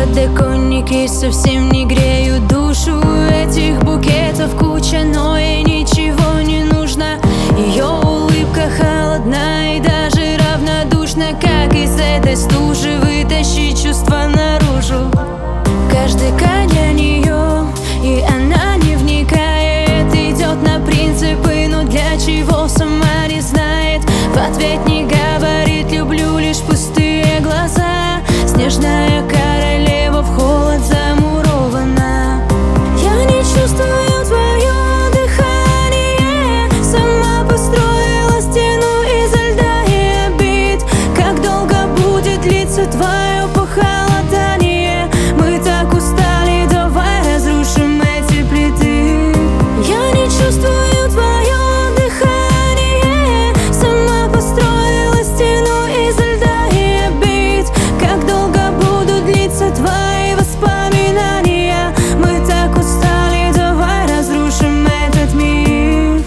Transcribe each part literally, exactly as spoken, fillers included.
Подоконники совсем не греют душу. Этих букетов куча, но ей ничего не нужно. Ее улыбка холодна и даже равнодушна. Как из этой стужи вытащить чувства наружу? Каждый кайф для нее, и она не вникает. Идет на принципы, но для чего сама не знает. В ответ не говорит люблю, лишь пустые глаза. Снежная королева в холод замурована. Я не чувствую твое дыхание. Сама построила стену изо льда и обид. Как долго будет длиться твое похолодание? Мы так устали, давай разрушим эти плиты. Я не чувствую твое дыхание. Сама построила стену изо льда и обид. Как долго будут длиться твои воспоминания? Мы так устали, давай разрушим этот миф.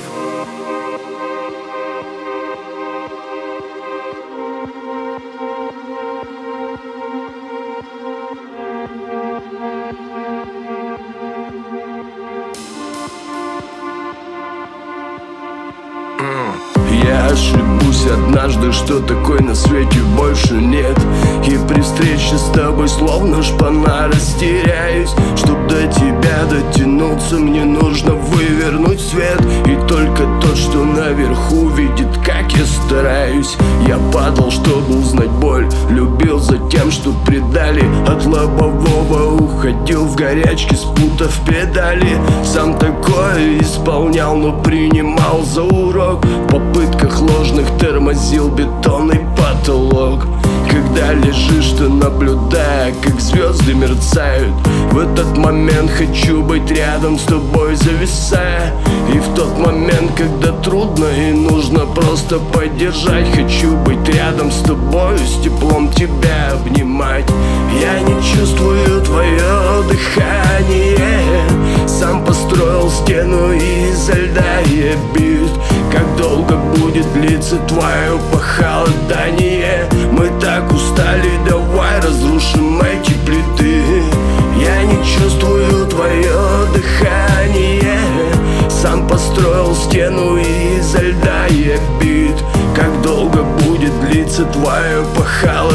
Я ошибусь однажды, что такой на свете больше нет. И при встрече с тобой словно шпана растеряюсь. Чтоб до тебя дотянуться, мне нужно вывернуть свет. И только тот, что наверху, видит, как я стараюсь. Я падал, чтобы узнать боль, любил за тем, что предали. От лобового уходил в горячке, спутав педали. Сам такое исполнял, но принимал за урок. В попытках ложных тормозил бетонный потолок. Когда лежишь, ты наблюдая, как звезды мерцают. В этот момент хочу быть рядом с тобой, зависая. И в тот момент, когда трудно и нужно просто поддержать, хочу быть рядом с тобой, с теплом тебя обнимать. Я не чувствую твое дыхание. Сам построил стену изо льда и обид. Как долго будет длиться твое похолодание? Мы так устали, давай разрушим эти плиты. Я не чувствую твое дыхание. Сам построил стену изо льда и обид. Как долго будет длиться твое похолодание?